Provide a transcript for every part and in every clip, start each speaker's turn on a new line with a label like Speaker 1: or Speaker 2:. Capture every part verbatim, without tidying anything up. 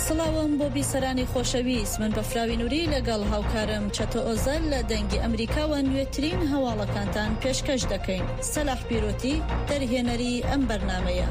Speaker 1: سڵاوم بۆ بیسەرانی خۆشەویست، من بەفراوی نووری لەگەڵ هاوکارم چەتە ئۆزەل لە دەنگی ئەمریکاوە نوێترین هەواڵەکانتان پێشکەش دەکەین. سەلاح پیرۆتی دەرهێنەری ئەم بەرنامەیە.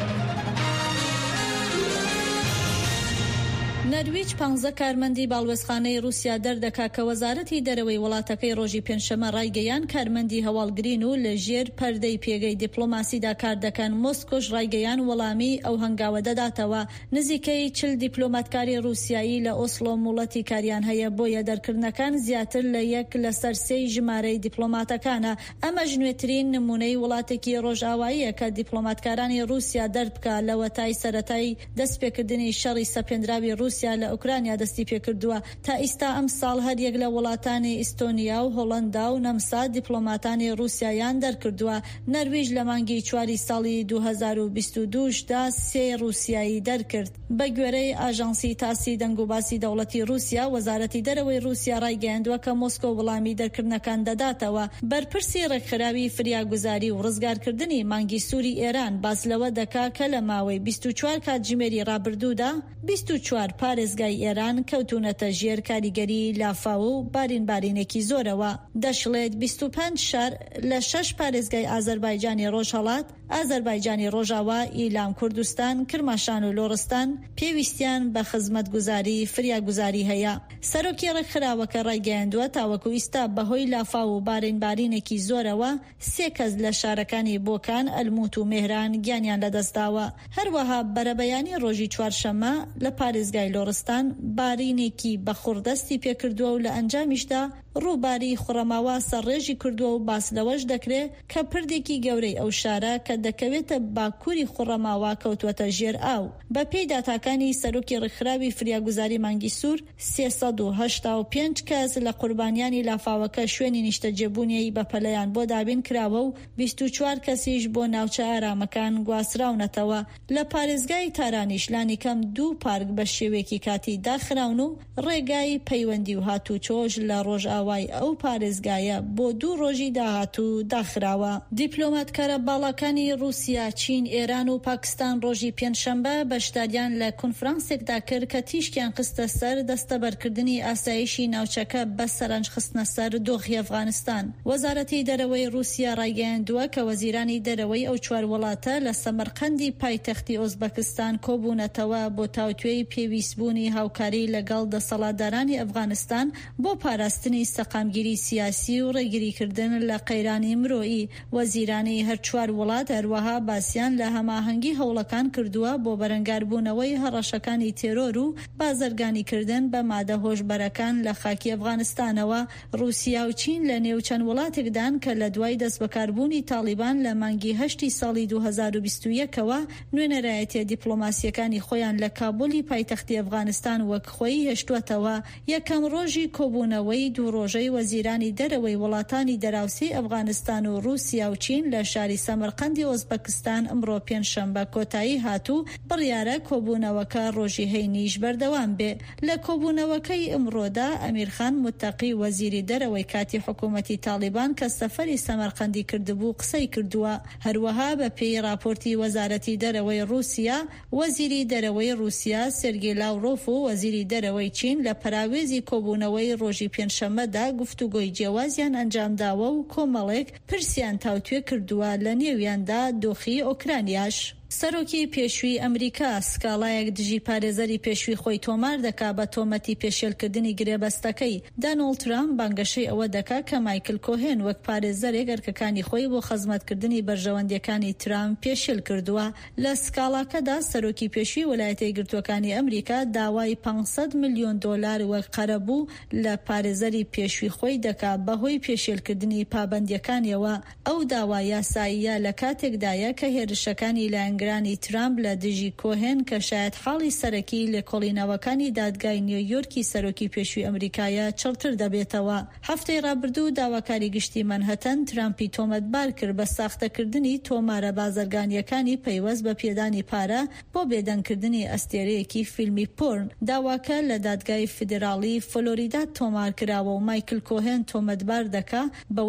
Speaker 1: نەرویج پانزە کارمەندی باڵوێزخانەی رووسیا دەردەکا کە وەزارەتی دەرەوەی وڵاتەکەی ڕۆژی پێنجشەمە ڕایگەیان کارمەندی هەواڵگرین و لە ژێر پەردەی پێگەی دیپلۆماسیدا کار دەکەن. مۆسکۆش ڕایگەیان وەڵامی ئەو هەنگاوە دەداتەوە. نزیکەی چل دیپلۆماتکاری رووسیایی لە ئۆسلۆ موڵەتی کاریان هەیە، بۆیە دەرکردنەکان زیاتر لە یەک لەسەر سێی ژمارەی دیپلۆماتەکانە. ئەمە ژنوێترین نمونەی وڵاتێکی ڕۆژئاواییە کە دیپلۆماتکارانی رووسیا دەربکە لەوە تای سەرەتای دەستپێکردنی شەڕی سەپێنراوی رووسیا لە ئوکرانیا دەستی پێکردووە. تا ئیستا ئەم ساڵ هەر یەک لە وڵاتانی ئیستۆنیا و هۆڵەندا و نەمسا دیپلۆماتانی رووسیایان دەرکردووە. نەرویج لە مانگی چواری ساڵی دوو هەزار و بیست و دووشدا سێ رووسیایی دەرکرد. بە گوێرەی ئاژانسی تاسی دەنگوباسی دەوڵەتی رووسیا، وەزارەتی دەرەوەی رووسیا ڕایگەیاندووە کە مۆسکۆ وەڵامی دەرکردنەکان دەداتەوە. بەرپرسی ڕێکخراوی فریاگوزاری و ڕزگارکردنی مانگی سووری ئێران باس لەوە دەکا کە لە ماوەی بیست و چوار کاتژمێری ڕابردوودا بیست و چوار پارێزگای ئێران کەوتونەتە ژێر کاریگەری لافاو و بارین بارینێکی زۆرەوە. دەشڵێت بیست و پێنج شار لە شەش پارێزگای ئازەربایجانی ڕۆژهەڵات، ئازەربایجانی ڕۆژاوا، ئیلام کوردستان، کرماشان و لۆڕستان پێویستیان بە خزمەتگوزاری فریاگوزاری هەیە. سەرۆکی ڕێکخراوەکە ڕایگەیاندووە تاوەکو ئیستا بەهۆی لافاو و بارین بارینێکی زۆرەوە سێ کەس لە شارەکانی بۆکان، ئەلموت و مێهران گیانیان لەدەستداوە. هەروەها بەرەبەیانی ڕۆژی چوارشەممە لە پارێزگای لۆڕستان بارینێکی بەخوڕدەستی پێکردووە و لە ئەنجامیشدا ڕووباری خوڕەماوە سەرڕێژی کردووە و باس لەوەش دەکرێت کە پردێکی گەورەی ئەو شارە کە دەکەوێتە باکووری خوڕەماوە کەوتوەتە ژێر ئاو. بە پێی داتاکانی سەرۆکی ڕێکخراوی فریاگوزاری مانگی سوور، سێسەد و هەشتا و پێنج کەس لە قوربانیانی لافاوەکە شوێنی نیشتەجێبوونیەی بەپەلەیان بۆ دابین کراوە و بیست و چوار کەسیش بۆ ناوچە ئارامەکان گواستراونەتەوە. لە پارێزگای تارانیش لانی کەم دوو پارک بە شێوەیەکی کاتی داخراون و ڕێگای پەیوەندی و هاتوچۆش لە ڕۆژ ئاوای ئەو پارێزگایە بۆ دوو ڕۆژی داهاتوو داخراوە. دیپلۆماتکارە باڵەکانی رووسیا، چین، ئێران و پاکستان ڕۆژی پێنجشەممە بەشداریان لە کۆنفرانسێکدا کرد کە تیشکیان خستە سەر دەستەبەرکردنی ئاسایشی ناوچەکە بە سەرنج خستنە سەر دۆخی ئەفغانستان. وەزارەتی دەرەوەی رووسیا ڕایگەیاندووە کە وەزیرانی دەرەوەی ئەو چوار وڵاتە لە سەمەرقەندی پایتەختی ئۆزبەکستان کۆبوونەتەوە بۆ تاوتوێی پێویستبوونی هاوکاری لەگەڵ دەسەڵاتدارانی ئەفغانستان بۆ پاراستنی سەقامگیری سیاسی و ڕێگریکردن لە قەیرانی مرۆیی. وەزیرانی هەر چوار وڵات هەروەها باسییان لە هەماهەنگی هەوڵەکان کردووە بۆ بەرەنگاربوونەوەی هەڕەشەکانی تێرۆر و بازرگانیکردن بە مادە هۆشبەرەکان لە خاکی ئەفغانستانەوە. رووسیا و چین لە نێو چەند وڵاتێکدان کە لە دوای دەستبەکاربوونی تالیبان لە مانگی هەشتی ساڵی دوو هەزار و بیست و یەکەوە نوێنەرایەتیە دیپلۆماسیەکانی خۆیان لە کابولی پایتەختی ئەفغانستان وەک خۆی هێشتووەتەوە. یەکەم ڕۆژی کۆبوونەوەی دوو ڕۆژەی وەزیرانی دەرەوەی وڵاتانی دەراوسی ئەفغانستان و رووسیا و چین لە شاری سەمەرقەندی ئۆزبەکستان ئەمڕۆ پێنجشەممە کۆتایی هاتوو. بڕیارە کۆبوونەوەکە ڕۆژی هەینیش بەردەوام بێ. لە کۆبوونەوەکەی ئەمڕۆدا ئەمیرخان متەقی وەزیری دەرەوەی کاتی حکوومەتی تالیبان کە سەفەری سەمەرقەندی کردبوو قسەی کردووە. هەروەها بە پێی راپۆرتی وەزارەتی دەرەوەی رووسیا، وەزیری دەرەوەی رووسیا سێرگێی لاڤڕۆف و وەزیری دەرەوەی چین لە پەراوێزی کۆبوونەوەی ڕۆژی پێنجشەممەدا گفتوگۆی جیاوازیان ئەنجامداوە و کۆمەڵێک پرسیان تاوتوێ کردووە، لە نێویاندا دۆخی ئۆکرانیاش. سەرۆکی پێشووی ئەمریکا سکاڵایەک دژی پارێزەری پێشووی خۆی تۆمار دەکا بە تۆمەتی پێشێلکردنی گرێبەستەکەی. دانۆڵد ترامپ بانگەشەی ئەوە دەکا کە مایکل کۆهێن وەک پارێزەرێک ئەرکەکانی خۆی بۆ خەزمەتکردنی بەرژەوەندیەکانی ترامپ پێشێل کردووە. لە سکاڵاکەدا سەرۆکی پێشووی وەلایەتە یەکگرتووەکانی ئەمریکا داوای پانسەد ملیۆن دۆلار وەک قەرەبوو لە پارێزەری پێشووی خۆی دەکا بەهۆی پێشێلکردنی پابەندیەکانیەوە. ئەو داوای یاساییە لە کاتێکدایە کە هێرشەکانی لایەن گرانی ترامپ لە دژی کۆهێن کە شاید حاڵی سەرەکی لە کۆڵینەوەکانی دادگای نیویۆرکی سەرۆکی پێشووی ئەمریکایە چڵتر دەبێتەوە. هەفتەی ڕابردوو داواکاری گشتی منهەتەن ترامپی تۆمەتبار کرد بە ساختەکردنی تۆمارە بازرگانیەکانی پەیوەست بە پێدانی پارە بۆ بێدەنگکردنی ئەستێرەیەکی فیلمی پۆرن. داواکە لە دادگای فیدراڵی فلۆریدا تۆمار کراوە و مایکل کۆهێن تۆمەتبار دەکا بە